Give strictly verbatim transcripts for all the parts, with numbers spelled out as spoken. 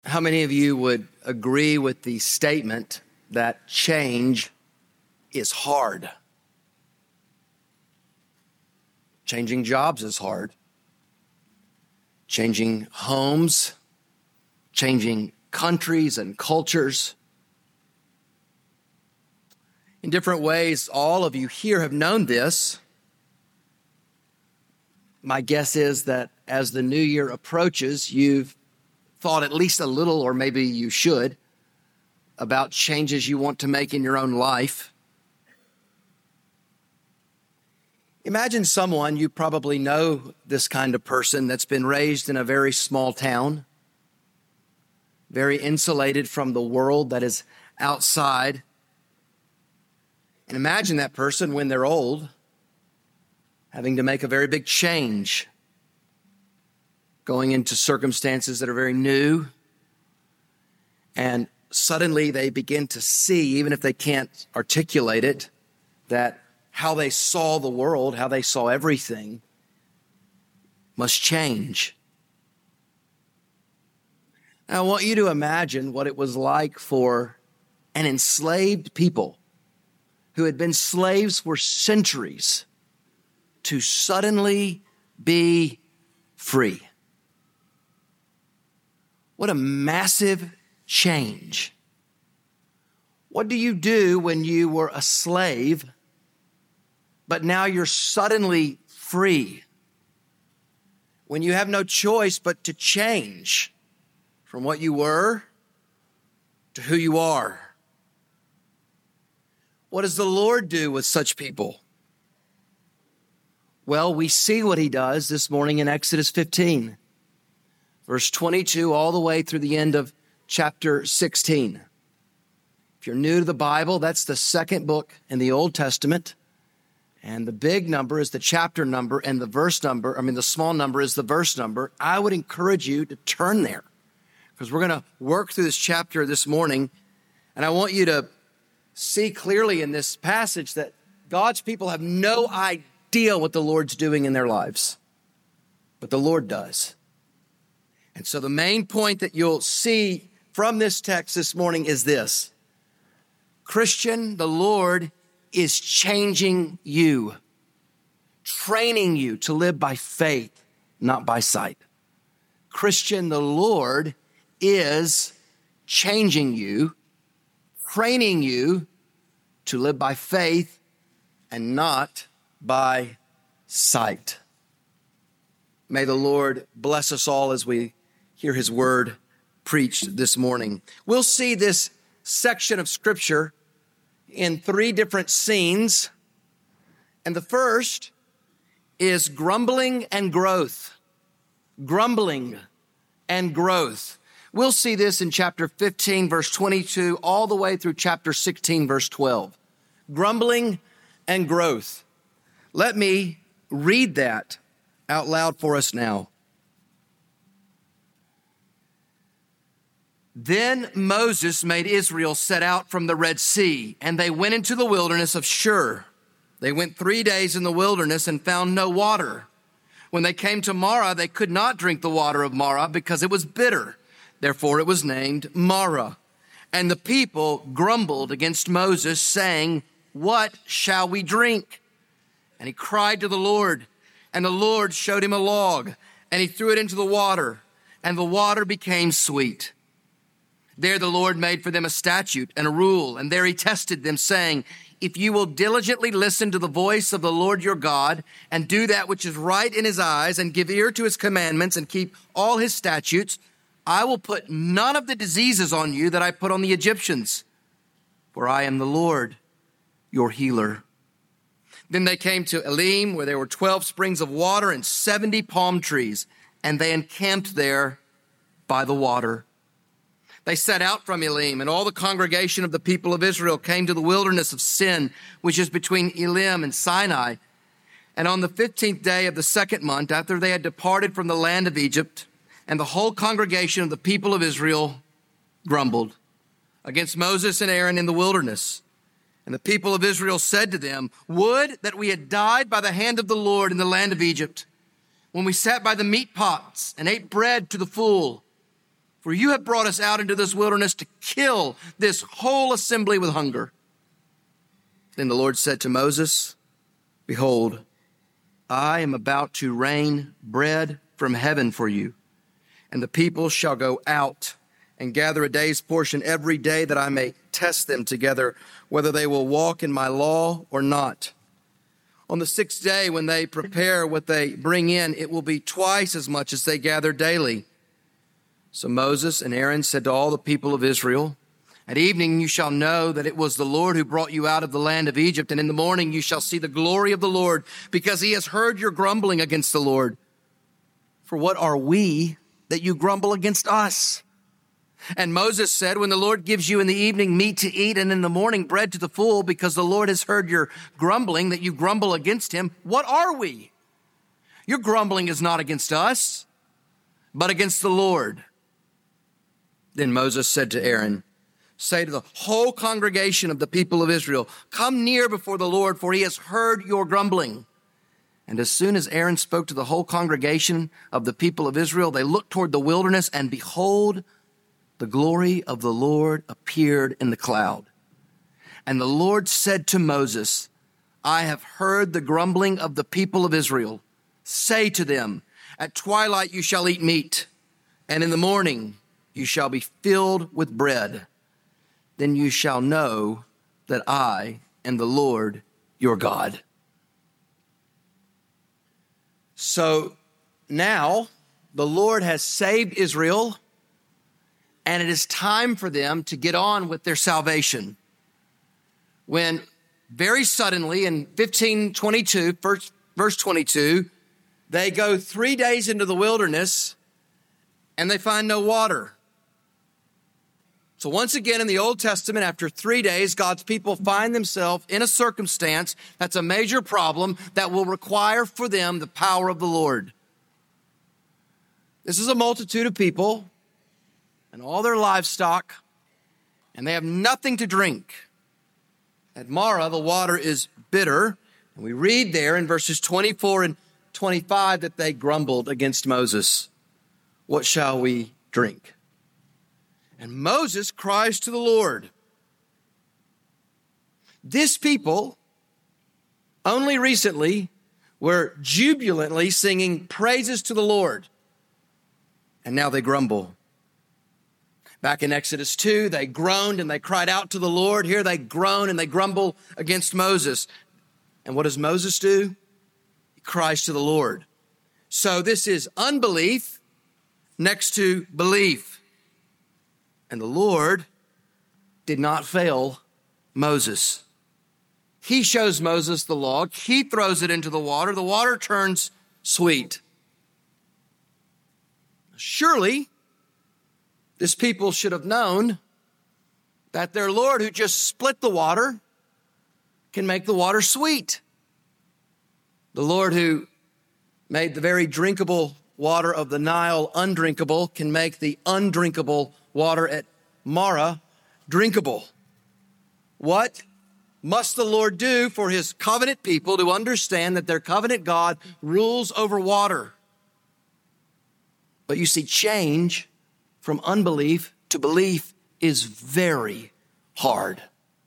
How many of you would agree with the statement that change is hard? Changing jobs is hard. Changing homes, changing countries and cultures. In different ways, all of you here have known this. My guess is that as the new year approaches, you've thought at least a little, or maybe you should, about changes you want to make in your own life. Imagine someone, you probably know this kind of person, that's been raised in a very small town, very insulated from the world that is outside. And imagine that person when they're old, having to make a very big change, going into circumstances that are very new, and suddenly they begin to see, even if they can't articulate it, that how they saw the world, how they saw everything, must change. Now, I want you to imagine what it was like for an enslaved people who had been slaves for centuries to suddenly be free. What a massive change. What do you do when you were a slave, but now you're suddenly free? When you have no choice but to change from what you were to who you are. What does the Lord do with such people? Well, we see what he does this morning in Exodus fifteen. Verse twenty-two, all the way through the end of chapter sixteen. If you're new to the Bible, that's the second book in the Old Testament. And the big number is the chapter number, and the verse number, I mean, the small number is the verse number. I would encourage you to turn there, because we're going to work through this chapter this morning. And I want you to see clearly in this passage that God's people have no idea what the Lord's doing in their lives, but the Lord does. And so the main point that you'll see from this text this morning is this. Christian, the Lord is changing you, training you to live by faith, not by sight. Christian, the Lord is changing you, training you to live by faith and not by sight. May the Lord bless us all as we hear his word preached this morning. We'll see this section of scripture in three different scenes. And the first is grumbling and growth. Grumbling and growth. We'll see this in chapter fifteen, verse twenty-two, all the way through chapter sixteen, verse twelve. Grumbling and growth. Let me read that out loud for us now. Then Moses made Israel set out from the Red Sea, and they went into the wilderness of Shur. They went three days in the wilderness and found no water. When they came to Marah, they could not drink the water of Marah because it was bitter. Therefore it was named Marah. And the people grumbled against Moses, saying, "What shall we drink?" And he cried to the Lord, and the Lord showed him a log, and he threw it into the water, and the water became sweet. There the Lord made for them a statute and a rule, and there he tested them, saying, "If you will diligently listen to the voice of the Lord your God, and do that which is right in his eyes, and give ear to his commandments, and keep all his statutes, I will put none of the diseases on you that I put on the Egyptians, for I am the Lord, your healer." Then they came to Elim, where there were twelve springs of water and seventy palm trees, and they encamped there by the water. They set out from Elim, and all the congregation of the people of Israel came to the wilderness of Sin, which is between Elim and Sinai. And on the fifteenth day of the second month, after they had departed from the land of Egypt, and the whole congregation of the people of Israel grumbled against Moses and Aaron in the wilderness. And the people of Israel said to them, "Would that we had died by the hand of the Lord in the land of Egypt, when we sat by the meat pots and ate bread to the full. For you have brought us out into this wilderness to kill this whole assembly with hunger. Then the Lord said to Moses, behold, I am about to rain bread from heaven for you, and the people shall go out and gather a day's portion every day, that I may test them together, whether they will walk in my law or not. On the sixth day, when they prepare what they bring in, it will be twice as much as they gather daily. So Moses and Aaron said to all the people of Israel, at evening you shall know that it was the Lord who brought you out of the land of Egypt, and in the morning you shall see the glory of the Lord, because he has heard your grumbling against the Lord. For what are we that you grumble against us? And Moses said, when the Lord gives you in the evening meat to eat, and in the morning bread to the full, because the Lord has heard your grumbling, that you grumble against him, what are we? Your grumbling is not against us, but against the Lord. Then Moses said to Aaron, say to the whole congregation of the people of Israel, come near before the Lord, for he has heard your grumbling. And as soon as Aaron spoke to the whole congregation of the people of Israel, they looked toward the wilderness, and behold, the glory of the Lord appeared in the cloud. And the Lord said to Moses, I have heard the grumbling of the people of Israel. Say to them, at twilight you shall eat meat, and in the morning you shall be filled with bread. Then you shall know that I am the Lord your God. So now the Lord has saved Israel, and it is time for them to get on with their salvation. When very suddenly in fifteen twenty-two, verse twenty-two, they go three days into the wilderness and they find no water. So once again in the Old Testament, after three days, God's people find themselves in a circumstance that's a major problem that will require for them the power of the Lord. This is a multitude of people and all their livestock, and they have nothing to drink. At Marah, the water is bitter, and we read there in verses twenty-four and twenty-five that they grumbled against Moses. What shall we drink? And Moses cries to the Lord. This people only recently were jubilantly singing praises to the Lord, and now they grumble. Back in Exodus two, they groaned and they cried out to the Lord. Here they groan and they grumble against Moses. And what does Moses do? He cries to the Lord. So this is unbelief next to belief. And the Lord did not fail Moses. He shows Moses the log. He throws it into the water. The water turns sweet. Surely, this people should have known that their Lord, who just split the water, can make the water sweet. The Lord who made the very drinkable water of the Nile undrinkable can make the undrinkable water at Marah drinkable. What must the Lord do for his covenant people to understand that their covenant God rules over water? But you see, change from unbelief to belief is very hard.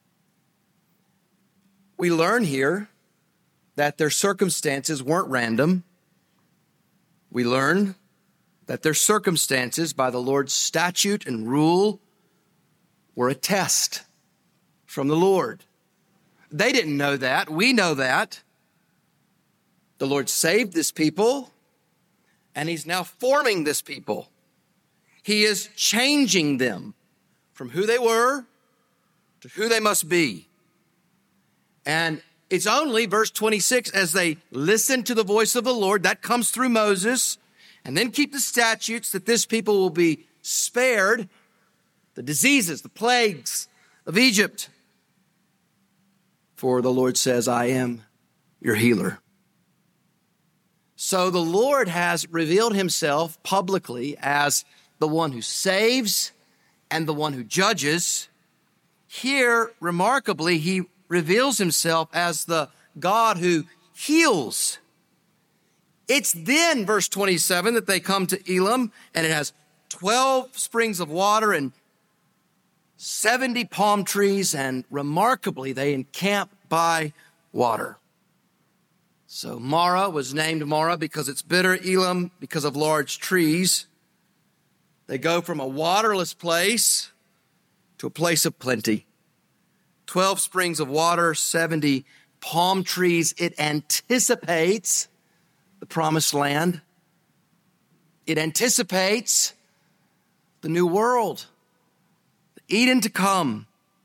We learn here that their circumstances weren't random. We learn that their circumstances, by the Lord's statute and rule, were a test from the Lord. They didn't know that. We know that. The Lord saved this people, and he's now forming this people. He is changing them from who they were to who they must be. And it's only, verse twenty-six, as they listen to the voice of the Lord, that comes through Moses, and then keep the statutes, that this people will be spared the diseases, the plagues of Egypt. For the Lord says, I am your healer. So the Lord has revealed himself publicly as the one who saves and the one who judges. Here, remarkably, he reveals himself as the God who heals. It's then, verse twenty-seven, that they come to Elim, and it has twelve springs of water and seventy palm trees, and remarkably, they encamp by water. So Marah was named Marah because it's bitter, Elim because of large trees. They go from a waterless place to a place of plenty. twelve springs of water, seventy palm trees. It anticipates the promised land. It anticipates the new world, the Eden to come.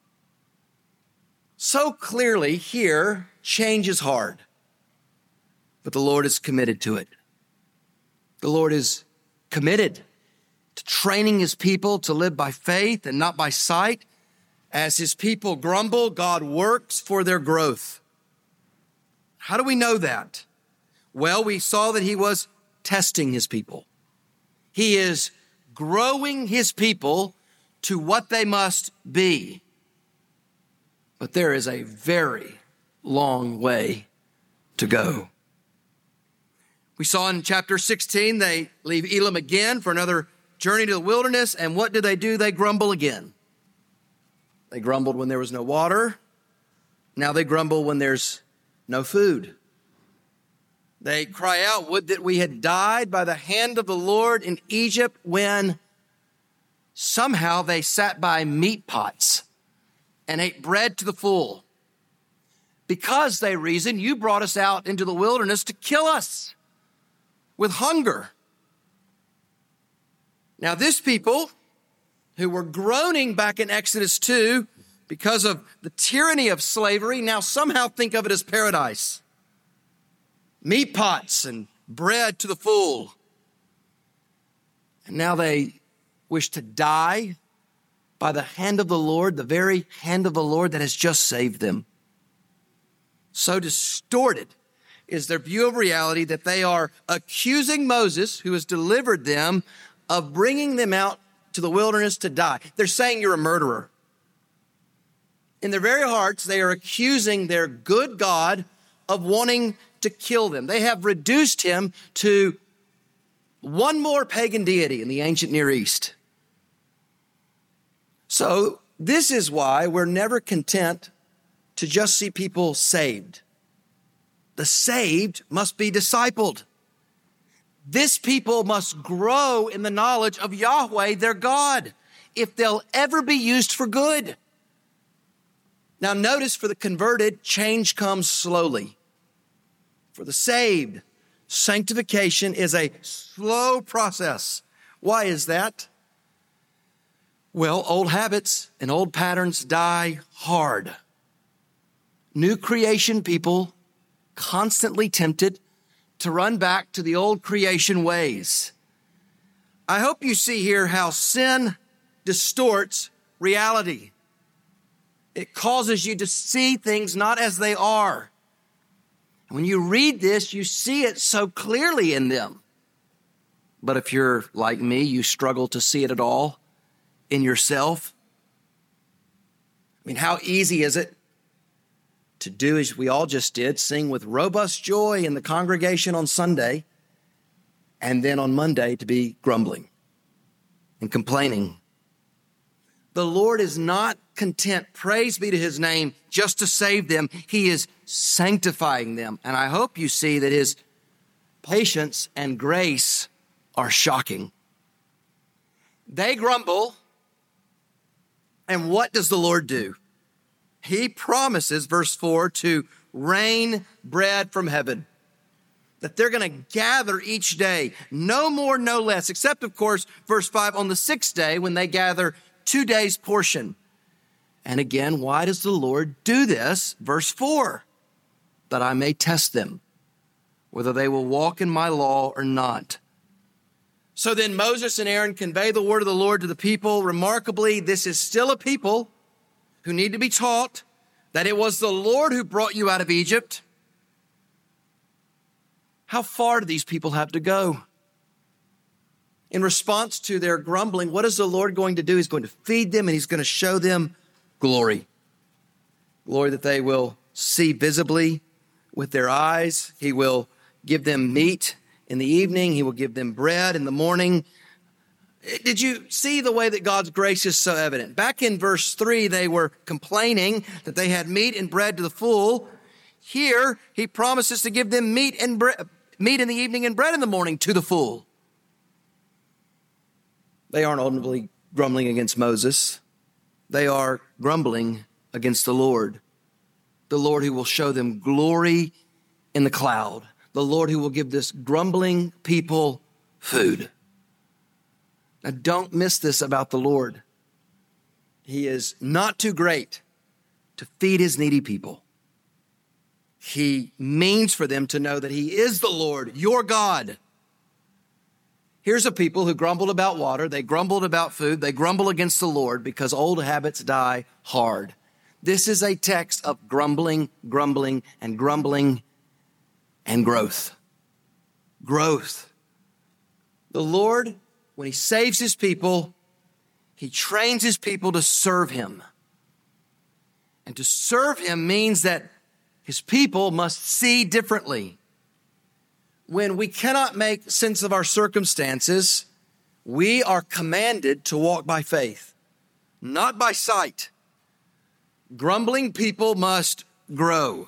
So clearly here, change is hard, but the Lord is committed to it. The Lord is committed to training his people to live by faith and not by sight. As his people grumble, God works for their growth. How do we know that? Well, we saw that he was testing his people. He is growing his people to what they must be. But there is a very long way to go. We saw in chapter sixteen, they leave Elim again for another journey to the wilderness. And what do they do? They grumble again. They grumbled when there was no water. Now they grumble when there's no food. They cry out, would that we had died by the hand of the Lord in Egypt, when somehow they sat by meat pots and ate bread to the full. Because, they reason, you brought us out into the wilderness to kill us with hunger. Now this people, who were groaning back in Exodus two because of the tyranny of slavery, now somehow think of it as paradise. Meat pots and bread to the full. And now they wish to die by the hand of the Lord, the very hand of the Lord that has just saved them. So distorted is their view of reality that they are accusing Moses, who has delivered them, of bringing them out to the wilderness to die. They're saying you're a murderer. In their very hearts, they are accusing their good God of wanting to kill them. They have reduced him to one more pagan deity in the ancient Near East. So this is why we're never content to just see people saved. The saved must be discipled. This people must grow in the knowledge of Yahweh, their God, if they'll ever be used for good. Now notice, for the converted, change comes slowly. For the saved, sanctification is a slow process. Why is that? Well, old habits and old patterns die hard. New creation people constantly tempted to run back to the old creation ways. I hope you see here how sin distorts reality. It causes you to see things not as they are. When you read this, you see it so clearly in them. But if you're like me, you struggle to see it at all in yourself. I mean, how easy is it to do as we all just did, sing with robust joy in the congregation on Sunday, and then on Monday to be grumbling and complaining. The Lord is not content, praise be to his name, just to save them. He is sanctifying them. And I hope you see that his patience and grace are shocking. They grumble, and what does the Lord do? He promises, verse four, to rain bread from heaven, that they're going to gather each day, no more, no less, except, of course, verse five, on the sixth day when they gather two days' portion. And again, why does the Lord do this? Verse four, that I may test them, whether they will walk in my law or not. So then Moses and Aaron convey the word of the Lord to the people. Remarkably, this is still a people who need to be taught that it was the Lord who brought you out of Egypt. How far do these people have to go? In response to their grumbling, what is the Lord going to do? He's going to feed them, and he's going to show them glory. Glory that they will see visibly with their eyes. He will give them meat in the evening. He will give them bread in the morning. Did you see the way that God's grace is so evident? Back in verse three, they were complaining that they had meat and bread to the full. Here, he promises to give them meat and bre- meat in the evening and bread in the morning to the full. They aren't ultimately grumbling against Moses. They are grumbling against the Lord. The Lord who will show them glory in the cloud. The Lord who will give this grumbling people food. Now, don't miss this about the Lord. He is not too great to feed his needy people. He means for them to know that he is the Lord, your God. Here's a people who grumbled about water. They grumbled about food. They grumble against the Lord because old habits die hard. This is a text of grumbling, grumbling, and grumbling and growth. Growth. The Lord, when he saves his people, he trains his people to serve him. And to serve him means that his people must see differently. When we cannot make sense of our circumstances, we are commanded to walk by faith, not by sight. Grumbling people must grow.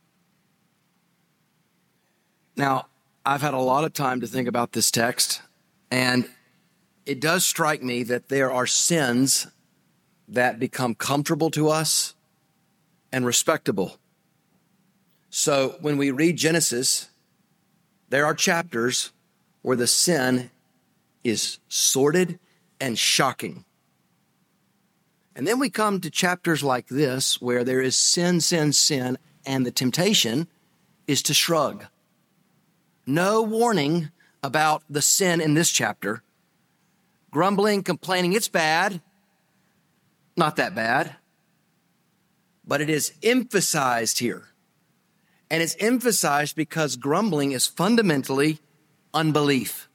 Now, I've had a lot of time to think about this text, and it does strike me that there are sins that become comfortable to us and respectable. So when we read Genesis, there are chapters where the sin is sordid and shocking. And then we come to chapters like this where there is sin, sin, sin, and the temptation is to shrug. No warning about the sin in this chapter. Grumbling, complaining, it's bad. Not that bad. But it is emphasized here. And it's emphasized because grumbling is fundamentally unbelief.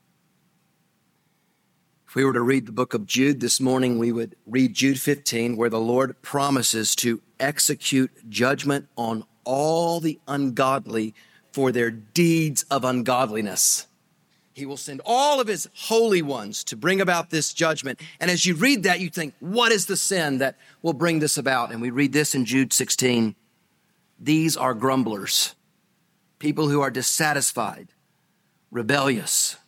If we were to read the book of Jude this morning, we would read Jude fifteen, where the Lord promises to execute judgment on all the ungodly for their deeds of ungodliness. He will send all of his holy ones to bring about this judgment. And as you read that, you think, what is the sin that will bring this about? And we read this in Jude sixteen. These are grumblers, people who are dissatisfied, rebellious.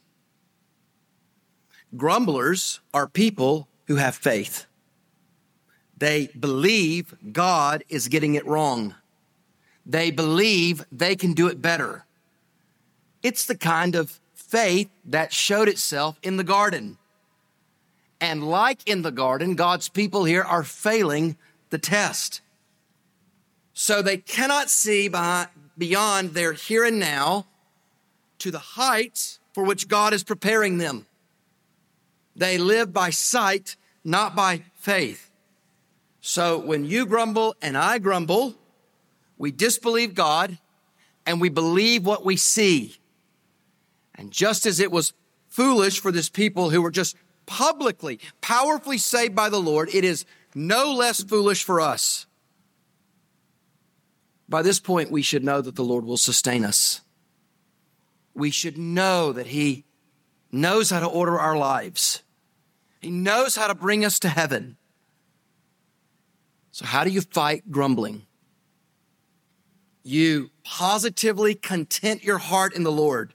Grumblers are people who have faith. They believe God is getting it wrong. They believe they can do it better. It's the kind of faith that showed itself in the garden. And like in the garden, God's people here are failing the test. So they cannot see behind, beyond their here and now to the heights for which God is preparing them. They live by sight, not by faith. So when you grumble and I grumble, we disbelieve God and we believe what we see. And just as it was foolish for this people who were just publicly, powerfully saved by the Lord, it is no less foolish for us. By this point, we should know that the Lord will sustain us. We should know that he knows how to order our lives. He knows how to bring us to heaven. So how do you fight grumbling? You positively content your heart in the Lord.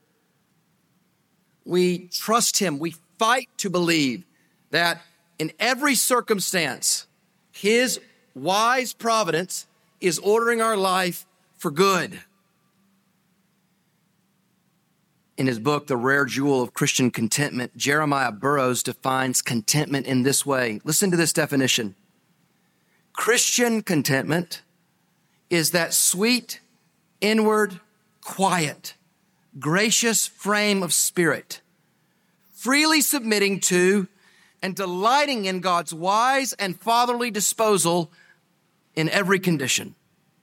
We trust him. We fight to believe that in every circumstance, his wise providence is ordering our life for good. In his book, The Rare Jewel of Christian Contentment, Jeremiah Burroughs defines contentment in this way. Listen to this definition. Christian contentment is that sweet, inward, quiet, gracious frame of spirit, freely submitting to and delighting in God's wise and fatherly disposal in every condition.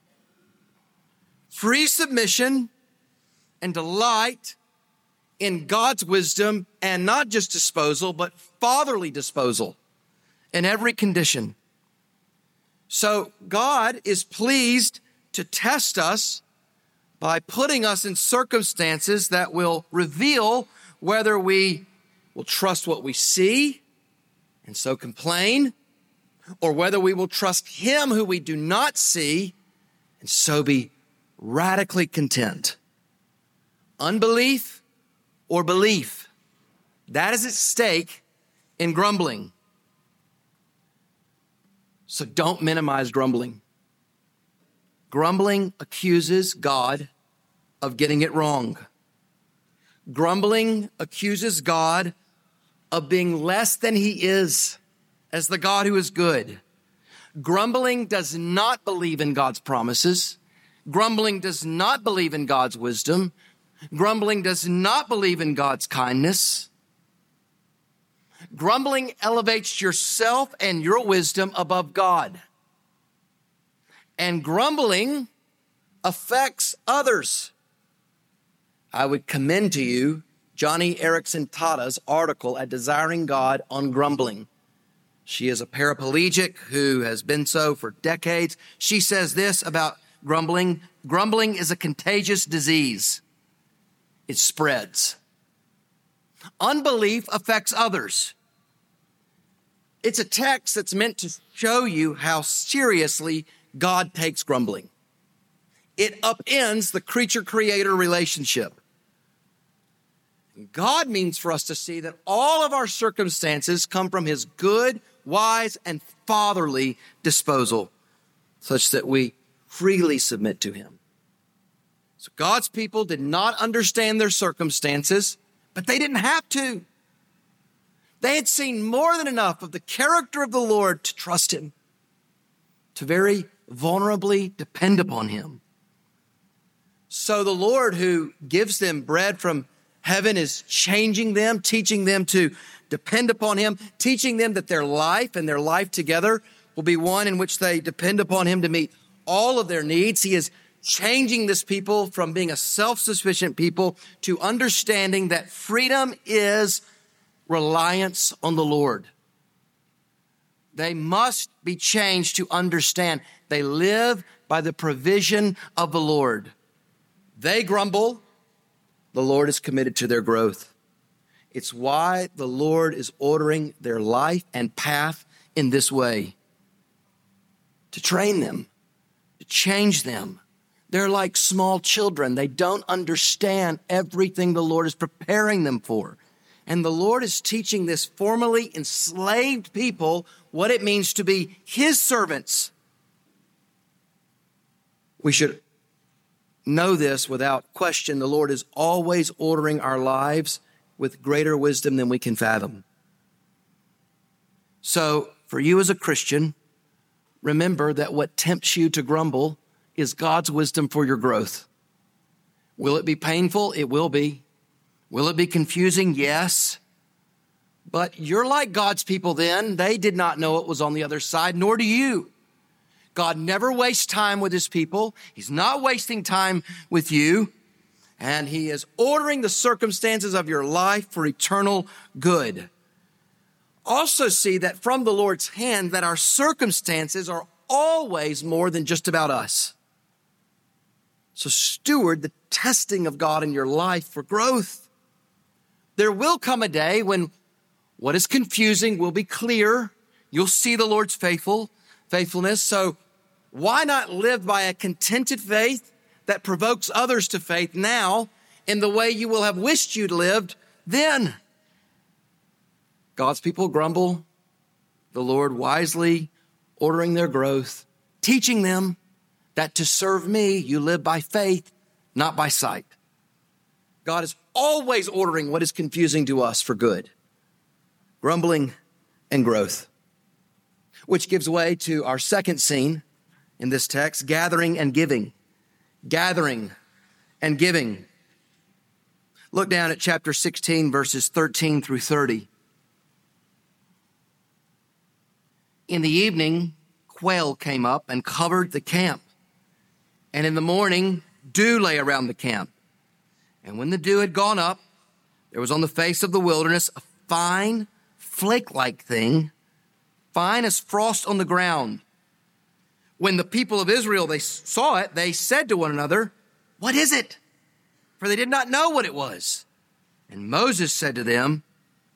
Free submission and delight in God's wisdom, and not just disposal, but fatherly disposal in every condition. So God is pleased to test us by putting us in circumstances that will reveal whether we will trust what we see and so complain, or whether we will trust him who we do not see and so be radically content. Unbelief or belief, that is at stake in grumbling. So don't minimize grumbling. Grumbling accuses God of getting it wrong. Grumbling accuses God of being less than he is as the God who is good. Grumbling does not believe in God's promises. Grumbling does not believe in God's wisdom. Grumbling does not believe in God's kindness. Grumbling elevates yourself and your wisdom above God. And grumbling affects others. I would commend to you Johnny Erickson Tada's article at Desiring God on grumbling. She is a paraplegic who has been so for decades. She says this about grumbling: grumbling is a contagious disease. It spreads. Unbelief affects others. It's a text that's meant to show you how seriously God takes grumbling. It upends the creature-creator relationship. God means for us to see that all of our circumstances come from his good, wise, and fatherly disposal, such that we freely submit to him. So God's people did not understand their circumstances, but they didn't have to. They had seen more than enough of the character of the Lord to trust him, to very vulnerably depend upon him. So the Lord who gives them bread from heaven is changing them, teaching them to depend upon him, teaching them that their life and their life together will be one in which they depend upon him to meet all of their needs. He is changing this people from being a self-sufficient people to understanding that freedom is reliance on the Lord. They must be changed to understand they live by the provision of the Lord. They grumble. The Lord is committed to their growth. It's why the Lord is ordering their life and path in this way, to train them, to change them. They're like small children. They don't understand everything the Lord is preparing them for. And the Lord is teaching this formerly enslaved people what it means to be his servants. We should know this without question. The Lord is always ordering our lives with greater wisdom than we can fathom. So for you as a Christian, remember that what tempts you to grumble is God's wisdom for your growth. Will it be painful? It will be. Will it be confusing? Yes. But you're like God's people then. They did not know what was on the other side, nor do you. God never wastes time with his people. He's not wasting time with you. And he is ordering the circumstances of your life for eternal good. Also see that from the Lord's hand that our circumstances are always more than just about us. So steward the testing of God in your life for growth. There will come a day when what is confusing will be clear. You'll see the Lord's faithful faithfulness. So why not live by a contented faith that provokes others to faith now in the way you will have wished you'd lived then? God's people grumble. The Lord wisely ordering their growth, teaching them that to serve me, you live by faith, not by sight. God is always ordering what is confusing to us for good. Grumbling and growth. Which gives way to our second scene in this text, gathering and giving. Gathering and giving. Look down at chapter sixteen, verses thirteen through thirty. In the evening, quail came up and covered the camp. And in the morning, dew lay around the camp. And when the dew had gone up, there was on the face of the wilderness a fine, flake-like thing, fine as frost on the ground. When the people of Israel, they saw it, they said to one another, "What is it?" For they did not know what it was. And Moses said to them,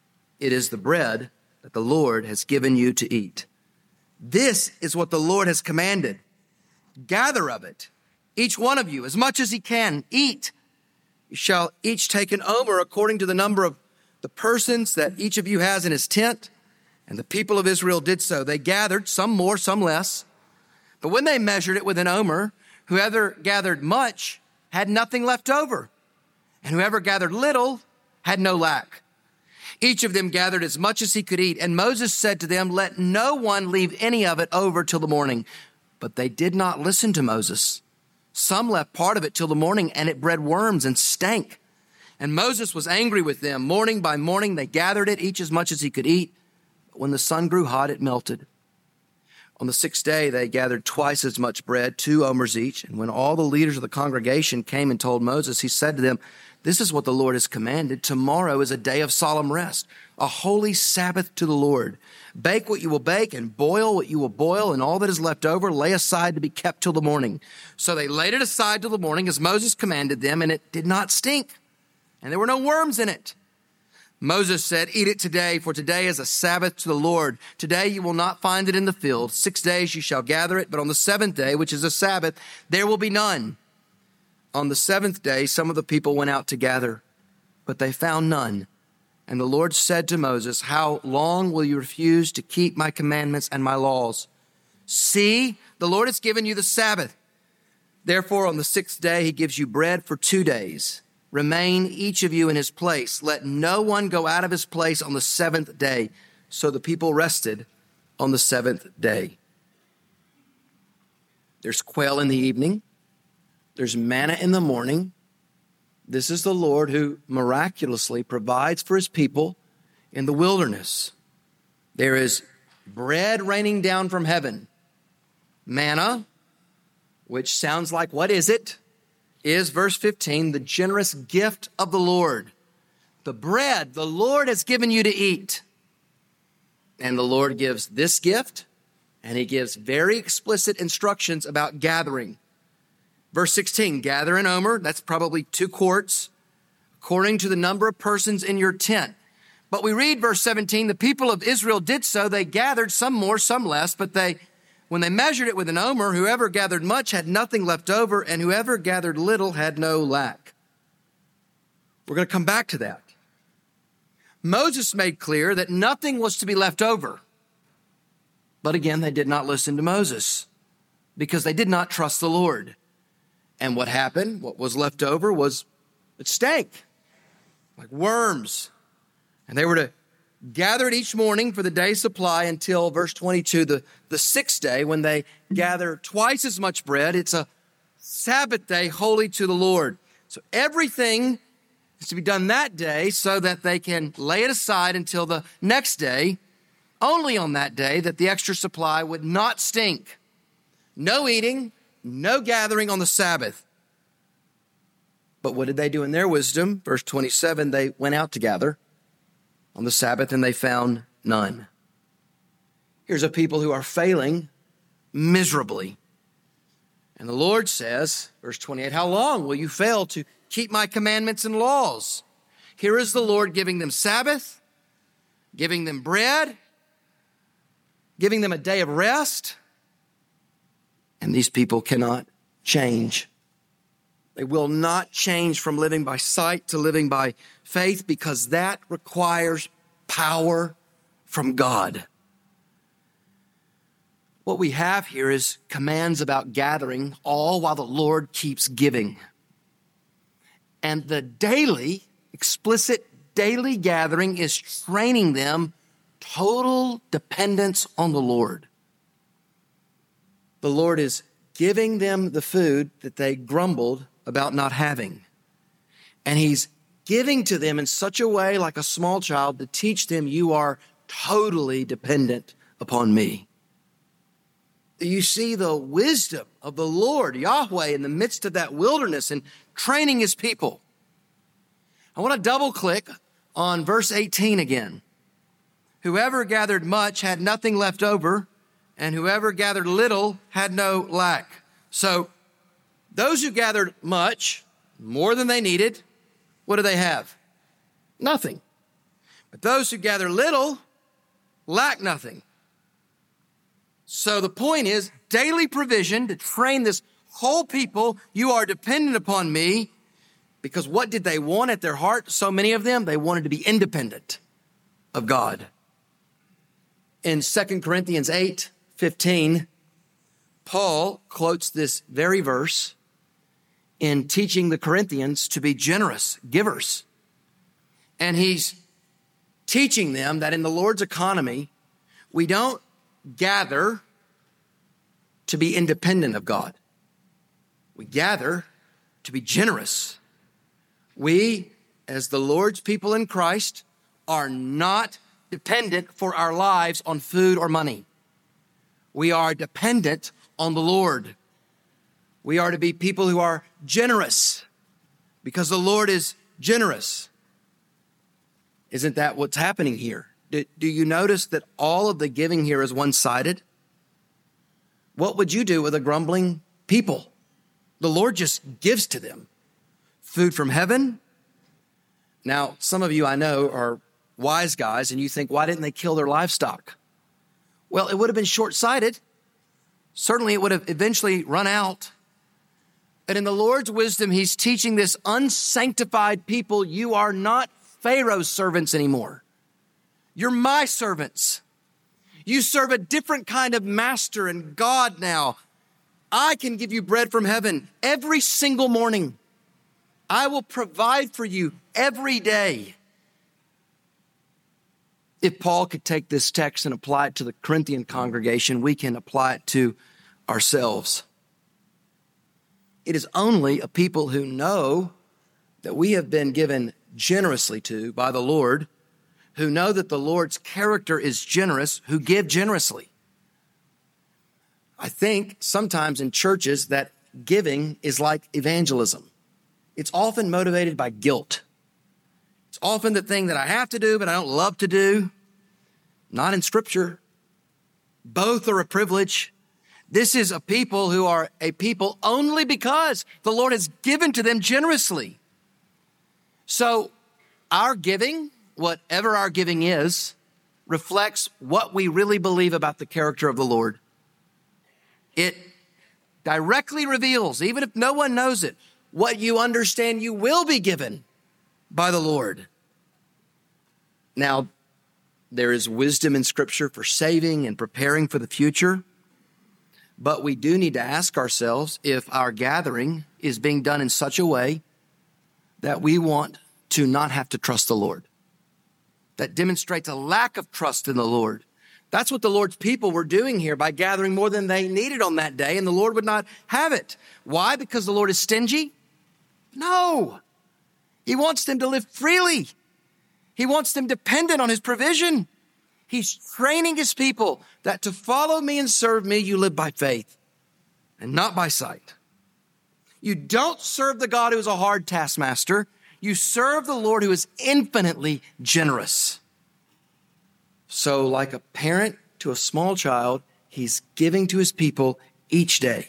It is the bread that the Lord has given you to eat. This is what the Lord has commanded. Gather of it, each one of you, as much as he can. Eat. You shall each take an omer according to the number of the persons that each of you has in his tent. And the people of Israel did so. They gathered, some more, some less. But when they measured it with an omer, whoever gathered much had nothing left over. And whoever gathered little had no lack. Each of them gathered as much as he could eat. And Moses said to them, let no one leave any of it over till the morning. But they did not listen to Moses. Some left part of it till the morning, and it bred worms and stank. And Moses was angry with them. Morning by morning they gathered it, each as much as he could eat. But when the sun grew hot, it melted. On the sixth day, they gathered twice as much bread, two omers each. And when all the leaders of the congregation came and told Moses, he said to them, this is what the Lord has commanded. Tomorrow is a day of solemn rest, a holy Sabbath to the Lord. Bake what you will bake and boil what you will boil, and all that is left over lay aside to be kept till the morning. So they laid it aside till the morning as Moses commanded them, and it did not stink, and there were no worms in it. Moses said, eat it today, for today is a Sabbath to the Lord. Today you will not find it in the field. Six days you shall gather it, but on the seventh day, which is a Sabbath, there will be none. On the seventh day, some of the people went out to gather, but they found none. And the Lord said to Moses, how long will you refuse to keep my commandments and my laws? See, the Lord has given you the Sabbath. Therefore, on the sixth day, he gives you bread for two days. Remain each of you in his place. Let no one go out of his place on the seventh day. So the people rested on the seventh day. There's quail in the evening. There's manna in the morning. This is the Lord who miraculously provides for his people in the wilderness. There is bread raining down from heaven. Manna, which sounds like, what is it? Is, verse fifteen, the generous gift of the Lord. The bread the Lord has given you to eat. And the Lord gives this gift, and he gives very explicit instructions about gathering. Verse sixteen, gather an omer, that's probably two quarts, according to the number of persons in your tent. But we read verse seventeen, the people of Israel did so. They gathered, some more, some less, but they, when they measured it with an omer, whoever gathered much had nothing left over, and whoever gathered little had no lack. We're going to come back to that. Moses made clear that nothing was to be left over. But again, they did not listen to Moses because they did not trust the Lord. And what happened, what was left over was, it stank like worms. And they were to gather it each morning for the day's supply until, verse twenty-two, the, the sixth day, when they gather twice as much bread. It's a Sabbath day holy to the Lord. So everything is to be done that day so that they can lay it aside until the next day, only on that day that the extra supply would not stink. No eating, no gathering on the Sabbath. But what did they do in their wisdom? Verse twenty-seven, they went out to gather on the Sabbath and they found none. Here's a people who are failing miserably. And the Lord says, verse twenty-eight, how long will you fail to keep my commandments and laws? Here is the Lord giving them Sabbath, giving them bread, giving them a day of rest. And these people cannot change. They will not change from living by sight to living by faith because that requires power from God. What we have here is commands about gathering, all while the Lord keeps giving. And the daily, explicit daily gathering is training them total dependence on the Lord. The Lord is giving them the food that they grumbled about not having. And he's giving to them in such a way, like a small child, to teach them you are totally dependent upon me. You see the wisdom of the Lord, Yahweh, in the midst of that wilderness and training his people. I want to double click on verse eighteen again. Whoever gathered much had nothing left over, and whoever gathered little had no lack. So those who gathered much, more than they needed, what do they have? Nothing. But those who gather little lack nothing. So the point is daily provision to train this whole people. You are dependent upon me, because what did they want at their heart? So many of them, they wanted to be independent of God. In Second Corinthians eight fifteen, Paul quotes this very verse in teaching the Corinthians to be generous givers. And he's teaching them that in the Lord's economy, we don't gather to be independent of God. We gather to be generous. We, as the Lord's people in Christ, are not dependent for our lives on food or money. We are dependent on the Lord. We are to be people who are generous because the Lord is generous. Isn't that what's happening here? Do, do you notice that all of the giving here is one-sided? What would you do with a grumbling people? The Lord just gives to them food from heaven. Now, some of you I know are wise guys, and you think, why didn't they kill their livestock? Well, it would have been short-sighted. Certainly, it would have eventually run out. And in the Lord's wisdom, he's teaching this unsanctified people, you are not Pharaoh's servants anymore. You're my servants. You serve a different kind of master and God now. I can give you bread from heaven every single morning. I will provide for you every day. If Paul could take this text and apply it to the Corinthian congregation, we can apply it to ourselves. It is only a people who know that we have been given generously to by the Lord, who know that the Lord's character is generous, who give generously. I think sometimes in churches that giving is like evangelism. It's often motivated by guilt. It's often the thing that I have to do, but I don't love to do. Not in Scripture. Both are a privilege. This is a people who are a people only because the Lord has given to them generously. So our giving, whatever our giving is, reflects what we really believe about the character of the Lord. It directly reveals, even if no one knows it, what you understand you will be given by the Lord. Now, there is wisdom in Scripture for saving and preparing for the future, but we do need to ask ourselves if our gathering is being done in such a way that we want to not have to trust the Lord. That demonstrates a lack of trust in the Lord. That's what the Lord's people were doing here by gathering more than they needed on that day, and the Lord would not have it. Why? Because the Lord is stingy? No. He wants them to live freely. He wants them dependent on his provision. He's training his people that to follow me and serve me, you live by faith and not by sight. You don't serve the God who is a hard taskmaster. You serve the Lord who is infinitely generous. So like a parent to a small child, he's giving to his people each day.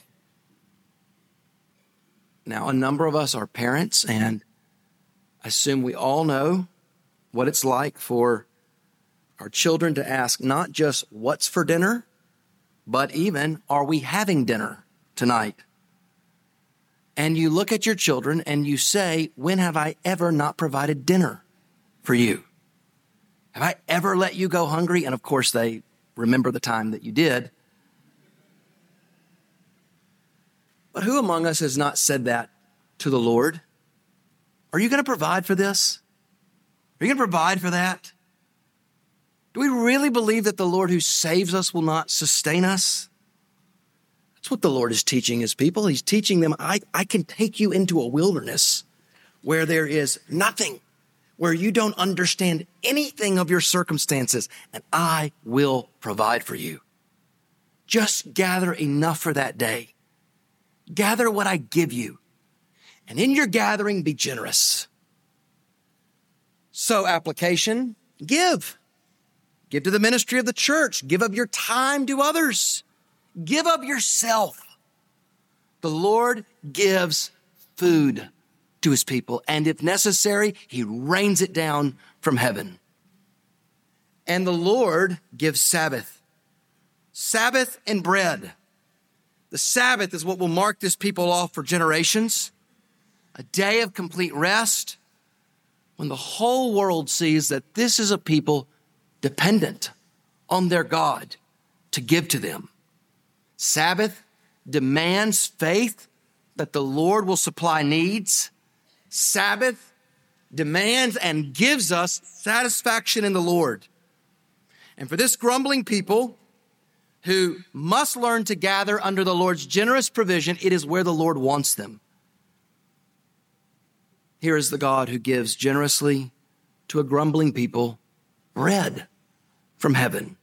Now, a number of us are parents, and I assume we all know what it's like for our children to ask not just what's for dinner, but even, are we having dinner tonight? And you look at your children and you say, when have I ever not provided dinner for you? Have I ever let you go hungry? And of course, they remember the time that you did. But who among us has not said that to the Lord? Are you going to provide for this? Are you going to provide for that? Do we really believe that the Lord who saves us will not sustain us? That's what the Lord is teaching his people. He's teaching them, I, I can take you into a wilderness where there is nothing, where you don't understand anything of your circumstances, and I will provide for you. Just gather enough for that day. Gather what I give you. And in your gathering, be generous. So application, give. Give to the ministry of the church. Give of your time to others. Give of yourself. The Lord gives food to his people, and if necessary, he rains it down from heaven. And the Lord gives Sabbath. Sabbath and bread. The Sabbath is what will mark this people off for generations. A day of complete rest when the whole world sees that this is a people dependent on their God to give to them. Sabbath demands faith that the Lord will supply needs. Sabbath demands and gives us satisfaction in the Lord. And for this grumbling people who must learn to gather under the Lord's generous provision, it is where the Lord wants them. Here is the God who gives generously to a grumbling people bread from heaven.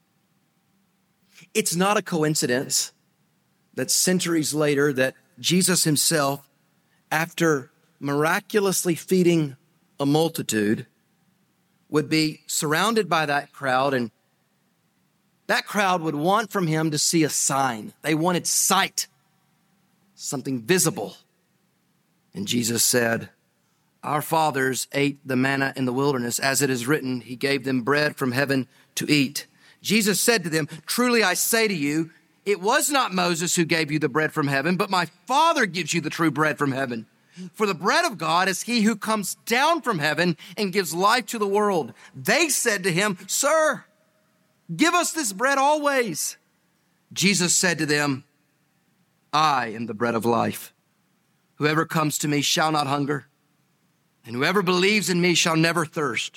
It's not a coincidence that centuries later that Jesus himself, after miraculously feeding a multitude, would be surrounded by that crowd, and that crowd would want from him to see a sign. They wanted sight, something visible. And Jesus said, our fathers ate the manna in the wilderness. As it is written, he gave them bread from heaven to eat. Jesus said to them, truly I say to you, it was not Moses who gave you the bread from heaven, but my Father gives you the true bread from heaven. For the bread of God is he who comes down from heaven and gives life to the world. They said to him, sir, give us this bread always. Jesus said to them, I am the bread of life. Whoever comes to me shall not hunger, and whoever believes in me shall never thirst.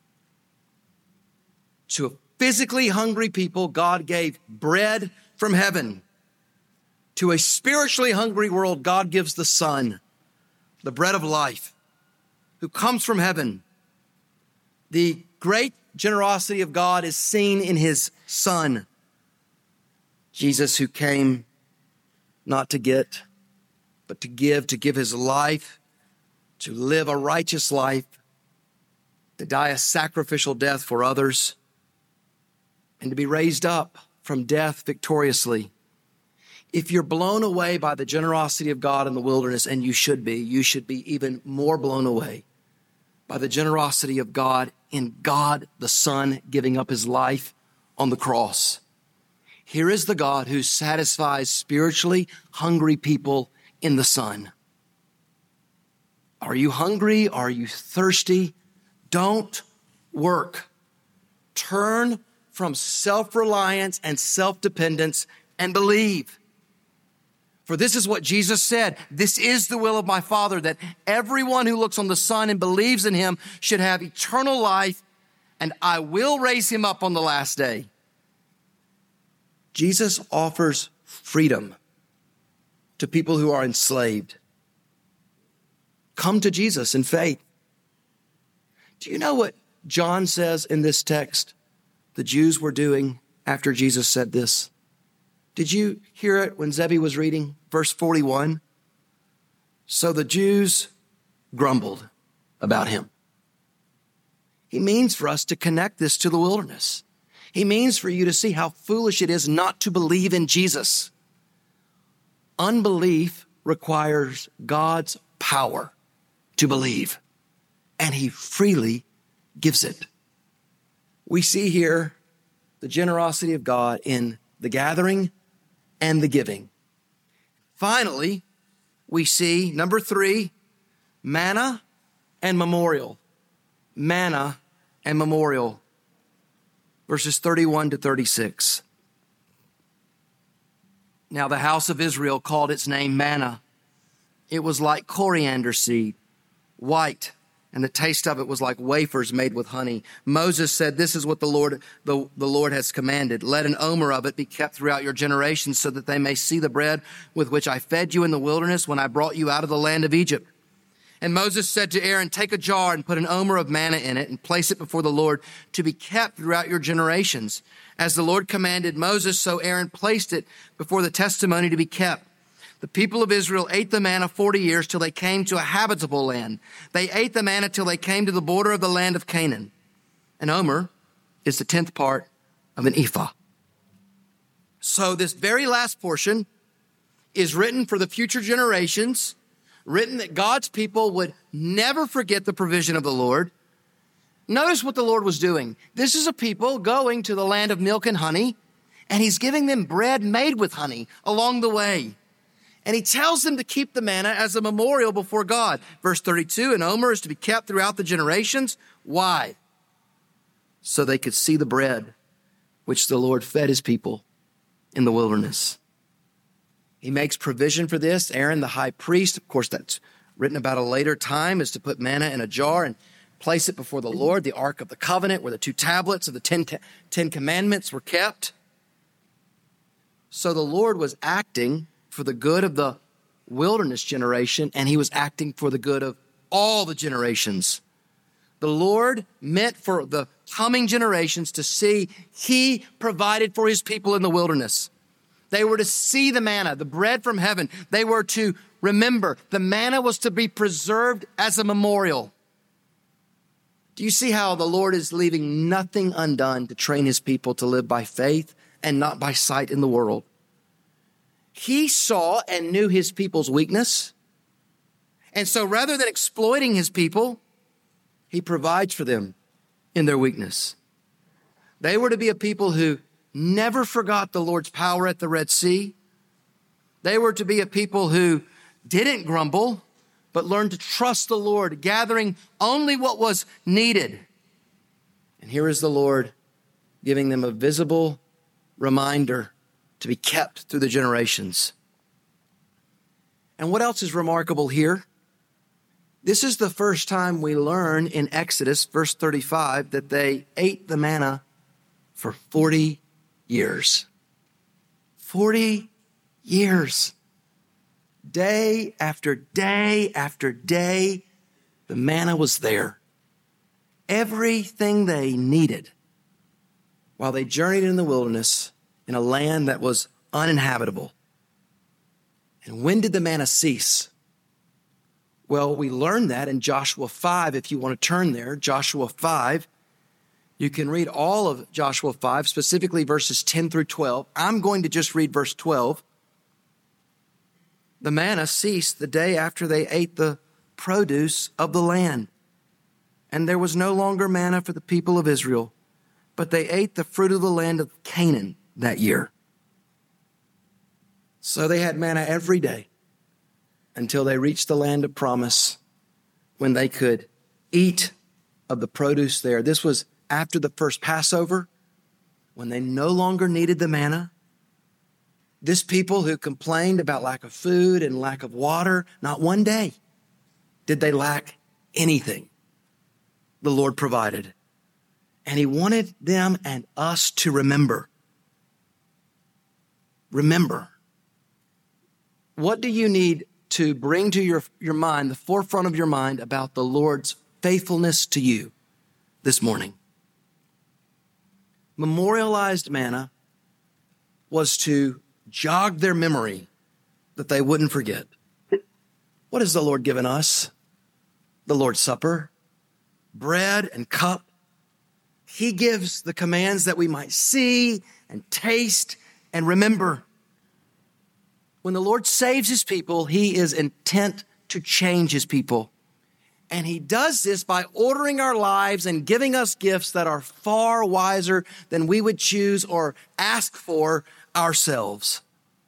To a physically hungry people, God gave bread from heaven. To a spiritually hungry world, God gives the Son, the bread of life, who comes from heaven. The great generosity of God is seen in his Son, Jesus, who came not to get, but to give, to give his life, to live a righteous life, to die a sacrificial death for others, and to be raised up from death victoriously. If you're blown away by the generosity of God in the wilderness, and you should be, you should be even more blown away by the generosity of God in God the Son giving up his life on the cross. Here is the God who satisfies spiritually hungry people in the Son. Are you hungry? Are you thirsty? Don't work. Turn from self-reliance and self-dependence and believe. For this is what Jesus said. This is the will of my Father, that everyone who looks on the Son and believes in him should have eternal life, and I will raise him up on the last day. Jesus offers freedom to people who are enslaved. Come to Jesus in faith. Do you know what John says in this text the Jews were doing after Jesus said this? Did you hear it when Zebby was reading verse forty-one? So the Jews grumbled about him. He means for us to connect this to the wilderness. He means for you to see how foolish it is not to believe in Jesus. Unbelief requires God's power to believe, and he freely gives it. We see here the generosity of God in the gathering and the giving. Finally, we see, number three, manna and memorial. Manna and memorial. Verses thirty-one to thirty-six. Now the house of Israel called its name manna. It was like coriander seed, white, and the taste of it was like wafers made with honey. Moses said, this is what the Lord, the, the Lord has commanded. Let an omer of it be kept throughout your generations so that they may see the bread with which I fed you in the wilderness when I brought you out of the land of Egypt. And Moses said to Aaron, take a jar and put an omer of manna in it and place it before the Lord to be kept throughout your generations. As the Lord commanded Moses, so Aaron placed it before the testimony to be kept. The people of Israel ate the manna forty years till they came to a habitable land. They ate the manna till they came to the border of the land of Canaan. An omer is the tenth part of an ephah. So this very last portion is written for the future generations, written that God's people would never forget the provision of the Lord, Notice what the Lord was doing. This is a people going to the land of milk and honey, and he's giving them bread made with honey along the way. And he tells them to keep the manna as a memorial before God. Verse thirty-two, and Omer is to be kept throughout the generations. Why? So they could see the bread which the Lord fed his people in the wilderness. He makes provision for this. Aaron, the high priest, of course, that's written about a later time, is to put manna in a jar and place it before the Lord, the Ark of the Covenant, where the two tablets of the Ten, Ten Commandments were kept. So the Lord was acting for the good of the wilderness generation, and he was acting for the good of all the generations. The Lord meant for the coming generations to see he provided for his people in the wilderness. They were to see the manna, the bread from heaven. They were to remember the manna was to be preserved as a memorial. Do you see how the Lord is leaving nothing undone to train his people to live by faith and not by sight in the world? He saw and knew his people's weakness. And so rather than exploiting his people, he provides for them in their weakness. They were to be a people who never forgot the Lord's power at the Red Sea. They were to be a people who didn't grumble, but learned to trust the Lord, gathering only what was needed. And here is the Lord giving them a visible reminder to be kept through the generations. And what else is remarkable here? This is the first time we learn in Exodus, verse thirty-five, that they ate the manna for forty years. forty years. Day after day after day, the manna was there. Everything they needed while they journeyed in the wilderness in a land that was uninhabitable. And when did the manna cease? Well, we learned that in Joshua five. If you want to turn there, Joshua five. You can read all of Joshua five, specifically verses ten through twelve. I'm going to just read verse twelve. The manna ceased the day after they ate the produce of the land. And there was no longer manna for the people of Israel, but they ate the fruit of the land of Canaan that year. So they had manna every day until they reached the land of promise, when they could eat of the produce there. This was after the first Passover, when they no longer needed the manna. This people who complained about lack of food and lack of water, not one day did they lack anything. The Lord provided. And he wanted them and us to remember. Remember. What do you need to bring to your, your mind, the forefront of your mind, about the Lord's faithfulness to you this morning? Memorialized manna was to jog their memory that they wouldn't forget. What has the Lord given us? The Lord's Supper, bread and cup. He gives the commands that we might see and taste and remember. When the Lord saves his people, he is intent to change his people. And he does this by ordering our lives and giving us gifts that are far wiser than we would choose or ask for ourselves.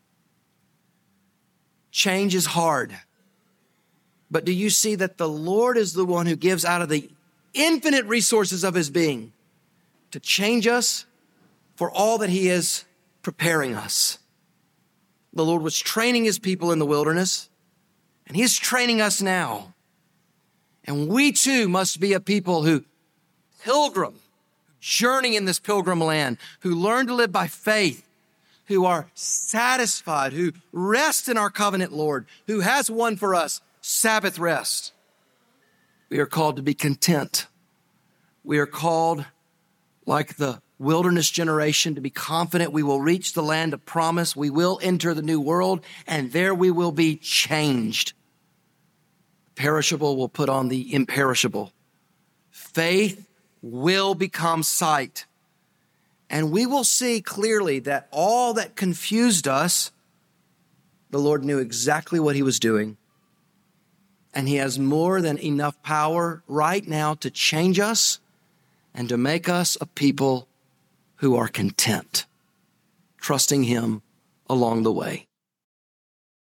Change is hard. But do you see that the Lord is the one who gives out of the infinite resources of his being to change us for all that he is preparing us? The Lord was training his people in the wilderness, and he is training us now. And we too must be a people who pilgrim, journey in this pilgrim land, who learn to live by faith, who are satisfied, who rest in our covenant Lord, who has won for us Sabbath rest. We are called to be content. We are called, like the wilderness generation, to be confident we will reach the land of promise. We will enter the new world, and there we will be changed. Perishable will put on the imperishable. Faith will become sight. And we will see clearly that all that confused us, the Lord knew exactly what he was doing. And he has more than enough power right now to change us and to make us a people who are content, trusting him along the way.